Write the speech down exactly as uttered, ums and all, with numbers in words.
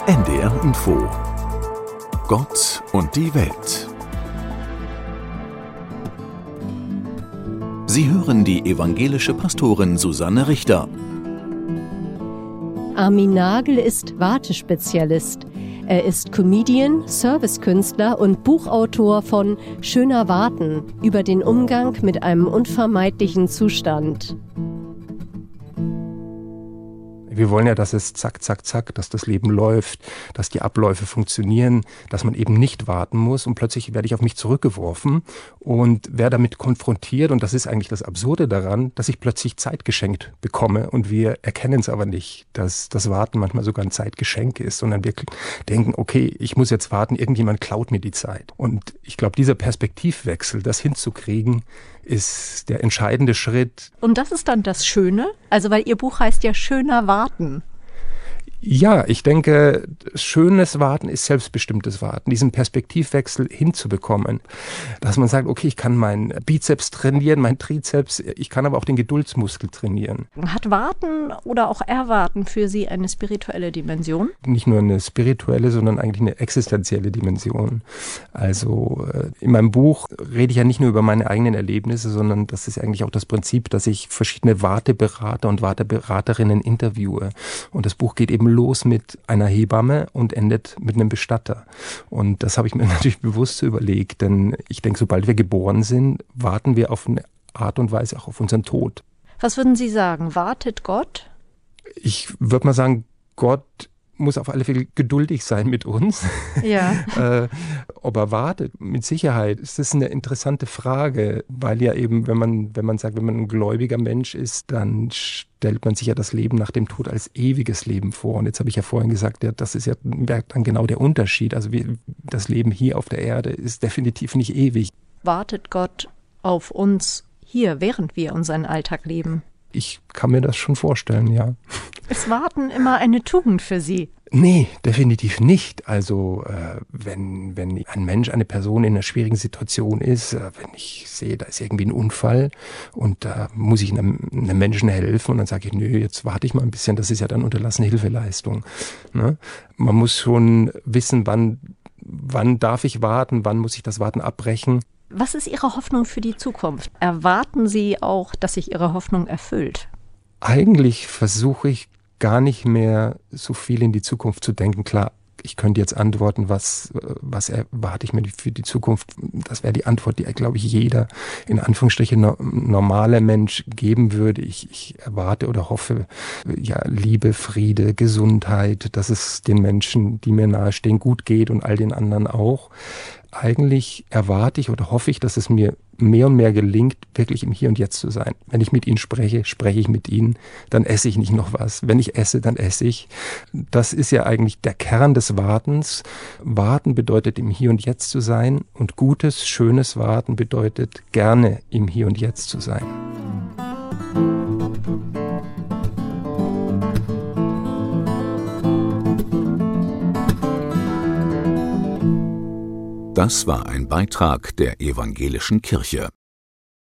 N D R Info. Gott und die Welt. Sie hören die evangelische Pastorin Susanne Richter. Armin Nagel ist Wartespezialist. Er ist Comedian, Servicekünstler und Buchautor von Schöner Warten über den Umgang mit einem unvermeidlichen Zustand. Wir wollen ja, dass es zack, zack, zack, dass das Leben läuft, dass die Abläufe funktionieren, dass man eben nicht warten muss und plötzlich werde ich auf mich zurückgeworfen und werde damit konfrontiert und das ist eigentlich das Absurde daran, dass ich plötzlich Zeit geschenkt bekomme und wir erkennen es aber nicht, dass das Warten manchmal sogar ein Zeitgeschenk ist, sondern wir denken, okay, ich muss jetzt warten, irgendjemand klaut mir die Zeit. Und ich glaube, dieser Perspektivwechsel, das hinzukriegen, ist der entscheidende Schritt. Und das ist dann das Schöne? Also weil Ihr Buch heißt ja Schöner Warten. Ja, ich denke, schönes Warten ist selbstbestimmtes Warten, diesen Perspektivwechsel hinzubekommen. Dass man sagt, okay, ich kann meinen Bizeps trainieren, meinen Trizeps, ich kann aber auch den Geduldsmuskel trainieren. Hat Warten oder auch Erwarten für Sie eine spirituelle Dimension? Nicht nur eine spirituelle, sondern eigentlich eine existenzielle Dimension. Also in meinem Buch rede ich ja nicht nur über meine eigenen Erlebnisse, sondern das ist eigentlich auch das Prinzip, dass ich verschiedene Warteberater und Warteberaterinnen interviewe. Und das Buch geht eben los mit einer Hebamme und endet mit einem Bestatter. Und das habe ich mir natürlich bewusst überlegt, denn ich denke, sobald wir geboren sind, warten wir auf eine Art und Weise auch auf unseren Tod. Was würden Sie sagen? Wartet Gott? Ich würde mal sagen, Gott muss auf alle Fälle geduldig sein mit uns. Ja. äh, ob er wartet, mit Sicherheit. Das ist eine interessante Frage, weil ja eben, wenn man, wenn man sagt, wenn man ein gläubiger Mensch ist, dann stellt man sich ja das Leben nach dem Tod als ewiges Leben vor. Und jetzt habe ich ja vorhin gesagt, ja, das ist ja dann genau der Unterschied. Also wir, das Leben hier auf der Erde ist definitiv nicht ewig. Wartet Gott auf uns hier, während wir unseren Alltag leben? Ich kann mir das schon vorstellen, ja. Ist Warten immer eine Tugend für Sie? Nee, definitiv nicht. Also äh, wenn, wenn ein Mensch, eine Person in einer schwierigen Situation ist, äh, wenn ich sehe, da ist irgendwie ein Unfall und da äh, muss ich einem, einem Menschen helfen und dann sage ich, nö, jetzt warte ich mal ein bisschen, das ist ja dann unterlassene Hilfeleistung. Ne? Man muss schon wissen, wann, wann darf ich warten, wann muss ich das Warten abbrechen. Was ist Ihre Hoffnung für die Zukunft? Erwarten Sie auch, dass sich Ihre Hoffnung erfüllt? Eigentlich versuche ich gar nicht mehr so viel in die Zukunft zu denken. Klar, ich könnte jetzt antworten, was, was erwarte ich mir für die Zukunft. Das wäre die Antwort, die, glaube ich, jeder in Anführungsstrichen no, normaler Mensch geben würde. Ich, ich erwarte oder hoffe, ja, Liebe, Friede, Gesundheit, dass es den Menschen, die mir nahestehen, gut geht und all den anderen auch. Eigentlich erwarte ich oder hoffe ich, dass es mir mehr und mehr gelingt, wirklich im Hier und Jetzt zu sein. Wenn ich mit Ihnen spreche, spreche ich mit Ihnen, dann esse ich nicht noch was. Wenn ich esse, dann esse ich. Das ist ja eigentlich der Kern des Wartens. Warten bedeutet, im Hier und Jetzt zu sein und gutes, schönes Warten bedeutet, gerne im Hier und Jetzt zu sein. Das war ein Beitrag der Evangelischen Kirche.